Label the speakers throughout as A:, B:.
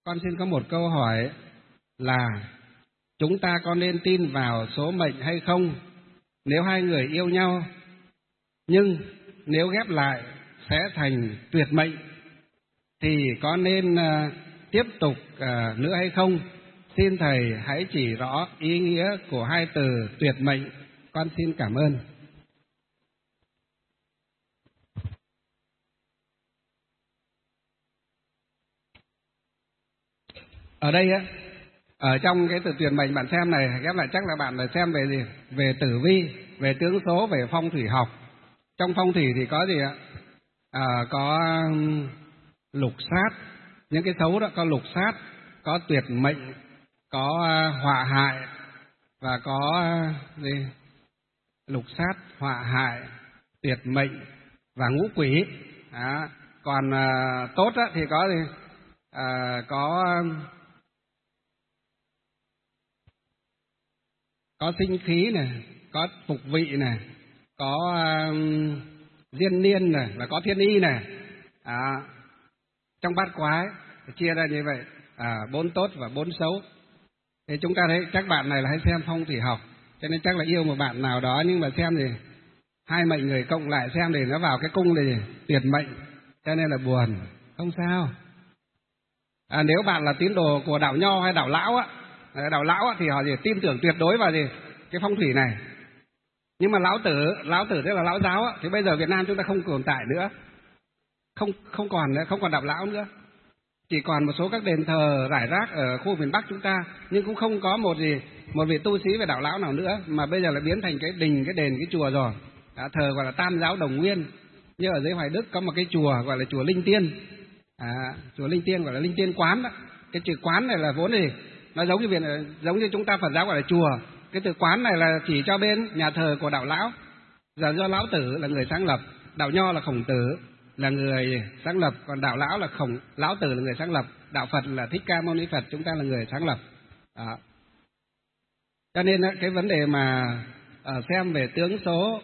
A: Con xin có một câu hỏi là chúng ta có nên tin vào số mệnh hay không? Nếu hai người yêu nhau, nhưng nếu ghép lại sẽ thành tuyệt mệnh, thì có nên tiếp tục nữa hay không? Xin Thầy hãy chỉ rõ ý nghĩa của hai từ tuyệt mệnh. Con xin cảm ơn. Ở đây á, ở trong cái từ tuyệt mệnh bạn xem này, ghép lại chắc là bạn phải xem về gì? Về tử vi, về tướng số, về phong thủy học. Trong phong thủy thì có gì ạ? Có lục sát, những cái xấu đó có lục sát, có tuyệt mệnh, có họa hại và có gì? Lục sát, họa hại, tuyệt mệnh và ngũ quỷ. Còn tốt á, thì có gì? Có sinh khí này, có phục vị này, có diên niên này, và có thiên y này. Trong bát quái chia ra như vậy, 4 tốt và 4 xấu. Thì chúng ta thấy chắc bạn này là hay xem phong thủy học, cho nên chắc là yêu một bạn nào đó, nhưng mà xem thì hai mệnh người cộng lại xem thì nó vào cái cung này tuyệt mệnh, cho nên là buồn. Không sao. Nếu bạn là tín đồ của đạo Nho hay đạo Lão á, thì họ gì tin tưởng tuyệt đối vào gì cái phong thủy này. Nhưng mà lão tử tức là lão giáo á, thì bây giờ Việt Nam chúng ta không tồn tại nữa, không còn đạo Lão nữa, chỉ còn một số các đền thờ rải rác ở khu miền Bắc chúng ta, nhưng cũng không có một vị tu sĩ về đạo Lão nào nữa, mà bây giờ lại biến thành cái đình, cái đền, cái chùa rồi. Thờ gọi là Tam giáo Đồng Nguyên. Như ở dưới Hoài Đức có một cái chùa gọi là chùa Linh Tiên. Chùa Linh Tiên gọi là Linh Tiên Quán đó. Cái chữ quán này là vốn gì nó giống như chúng ta Phật giáo gọi là chùa. Cái từ quán này là chỉ cho bên nhà thờ của đạo Lão, giờ do Lão Tử là người sáng lập, đạo Nho là Khổng Tử là người sáng lập, còn đạo Lão là Lão Tử là người sáng lập, đạo Phật là Thích Ca Mâu Ni Phật, chúng ta là người sáng lập. Cho nên cái vấn đề mà xem về tướng số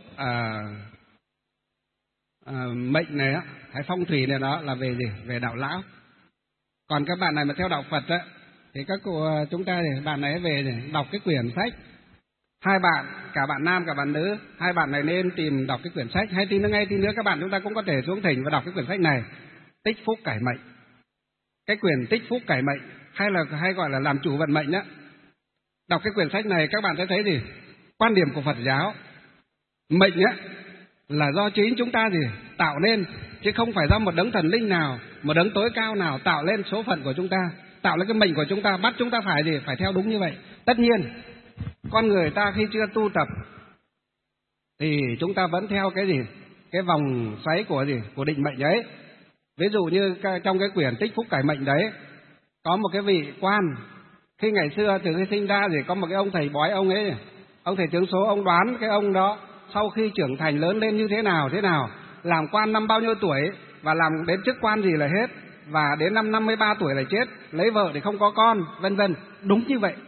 A: mệnh này hay phong thủy này, đó là về gì? Về đạo Lão. Còn các bạn này mà theo đạo Phật á, thì các cô chúng ta thì bạn này về để đọc cái quyển sách. Hai bạn, cả bạn nam cả bạn nữ, hai bạn này nên tìm đọc cái quyển sách. Hay tí nữa các bạn chúng ta cũng có thể xuống thỉnh và đọc cái quyển sách này, Tích Phúc Cải Mệnh. Cái quyển Tích Phúc Cải Mệnh hay gọi là làm chủ vận mệnh đó. Đọc cái quyển sách này các bạn sẽ thấy gì? Quan điểm của Phật giáo, mệnh á là do chính chúng ta tạo nên, chứ không phải do một đấng thần linh nào, một đấng tối cao nào tạo lên số phận của chúng ta, tạo lên cái mệnh của chúng ta, bắt chúng ta phải theo đúng như vậy. Tất nhiên con người ta khi chưa tu tập thì chúng ta vẫn theo cái vòng xoáy của định mệnh ấy. Ví dụ như trong cái quyển Tích Phúc Cải Mệnh đấy, có một cái vị quan, khi ngày xưa từ khi sinh ra thì có một cái ông thầy bói, ông ấy, ông thầy tướng số, ông đoán cái ông đó sau khi trưởng thành lớn lên như thế nào, làm quan năm bao nhiêu tuổi và làm đến chức quan gì là hết, và đến năm 53 tuổi là chết, lấy vợ thì không có con, vân vân. Đúng như vậy.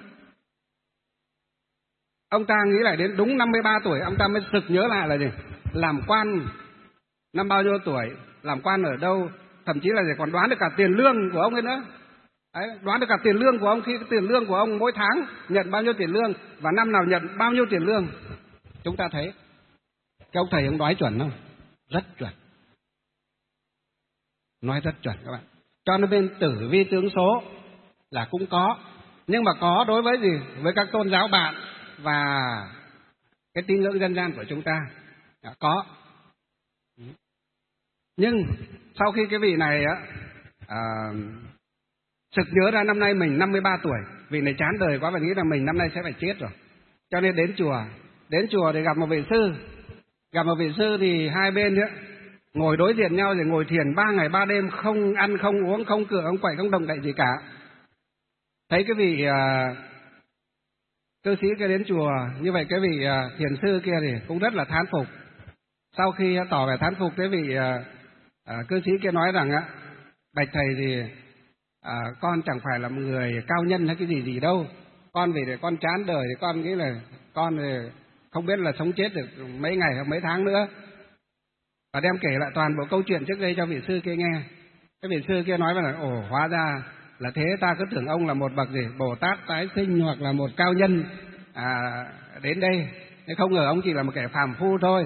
A: Ông ta nghĩ lại đến đúng 53 tuổi, ông ta mới sực nhớ lại là gì? Làm quan năm bao nhiêu tuổi, làm quan ở đâu, thậm chí là còn đoán được cả tiền lương của ông ấy nữa. Đấy, đoán được cả tiền lương của ông, khi tiền lương của ông mỗi tháng nhận bao nhiêu tiền lương và năm nào nhận bao nhiêu tiền lương. Chúng ta thấy cái ông thầy ông nói chuẩn không? Rất chuẩn. Nói rất chuẩn các bạn. Cho nên bên tử vi tướng số là cũng có, nhưng mà có đối với gì? Với các tôn giáo bạn và cái tín ngưỡng dân gian của chúng ta có. Nhưng sau khi cái vị này sực nhớ ra năm nay mình 53 tuổi, vị này chán đời quá và nghĩ là mình năm nay sẽ phải chết rồi, cho nên đến chùa để gặp một vị sư thì hai bên ngồi đối diện nhau rồi ngồi thiền 3 ngày 3 đêm, không ăn không uống không cựa không quậy không động đậy gì cả. Thấy cái vị cư sĩ kia đến chùa như vậy, cái vị thiền sư kia thì cũng rất là thán phục. Sau khi tỏ vẻ thán phục, cái vị cư sĩ kia nói rằng bạch thầy thì con chẳng phải là một người cao nhân hay cái gì đâu, con vì để con chán đời thì con nghĩ là con thì không biết là sống chết được mấy ngày hoặc mấy tháng nữa, và đem kể lại toàn bộ câu chuyện trước đây cho vị sư kia nghe. Cái vị sư kia nói là hóa ra là thế ta cứ tưởng ông là một bậc gì Bồ Tát tái sinh hoặc là một cao nhân đến đây, thế không ngờ ông chỉ là một kẻ phàm phu thôi.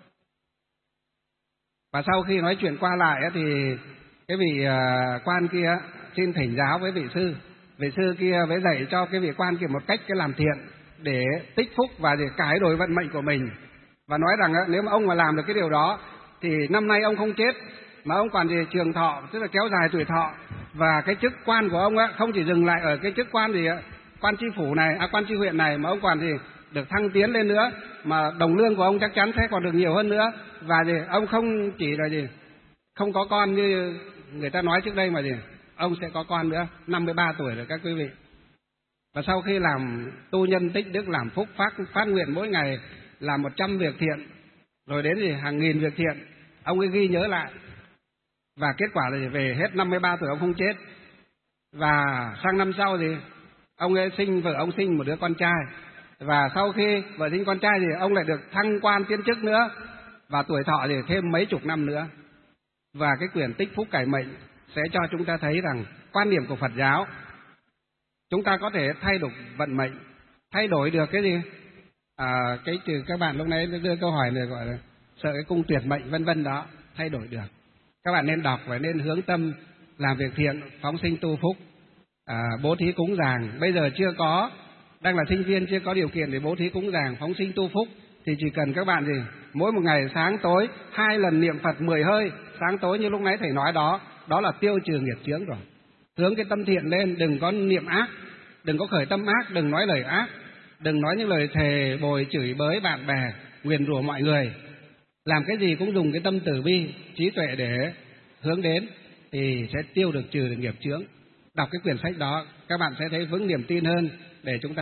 A: Và sau khi nói chuyện qua lại thì cái vị quan kia xin thỉnh giáo với vị sư kia mới dạy cho cái vị quan kia một cách cái làm thiện để tích phúc và để cải đổi vận mệnh của mình, và nói rằng nếu mà ông mà làm được cái điều đó thì năm nay ông không chết mà ông còn trường thọ, tức là kéo dài tuổi thọ, và cái chức quan của ông không chỉ dừng lại ở cái chức quan quan tri phủ này, quan tri huyện này, mà ông còn được thăng tiến lên nữa, mà đồng lương của ông chắc chắn sẽ còn được nhiều hơn nữa, và ông không chỉ là không có con như người ta nói trước đây, mà ông sẽ có con nữa, 53 tuổi rồi các quý vị. Và sau khi làm tu nhân tích đức, làm phúc, phát nguyện mỗi ngày làm 100 việc thiện, rồi đến hàng nghìn việc thiện, ông ấy ghi nhớ lại, và kết quả là về hết 53 tuổi ông không chết. Và sang năm sau ông ấy vợ ông sinh một đứa con trai, và sau khi vợ sinh con trai thì ông lại được thăng quan tiến chức nữa, và tuổi thọ thì thêm mấy chục năm nữa. Và cái quyển Tích Phúc Cải Mệnh sẽ cho chúng ta thấy rằng quan điểm của Phật giáo, chúng ta có thể thay đổi vận mệnh, thay đổi được cái gì? Cái từ các bạn lúc nãy đưa câu hỏi này gọi là sợ cái cung tuyệt mệnh vân vân đó, thay đổi được. Các bạn nên đọc và nên hướng tâm làm việc thiện, phóng sinh tu phúc, bố thí cúng dường. Bây giờ chưa có, đang là sinh viên chưa có điều kiện để bố thí cúng dường, phóng sinh tu phúc, thì chỉ cần các bạn mỗi một ngày sáng tối 2 lần niệm Phật 10 hơi, sáng tối như lúc nãy thầy nói đó, đó là tiêu trừ nghiệp chướng rồi. Hướng cái tâm thiện lên, đừng có niệm ác, đừng có khởi tâm ác, đừng nói lời ác, đừng nói những lời thề bồi chửi bới bạn bè, nguyền rủa mọi người. Làm cái gì cũng dùng cái tâm từ bi, trí tuệ để hướng đến, thì sẽ trừ được nghiệp chướng. Đọc cái quyển sách đó, các bạn sẽ thấy vững niềm tin hơn để chúng ta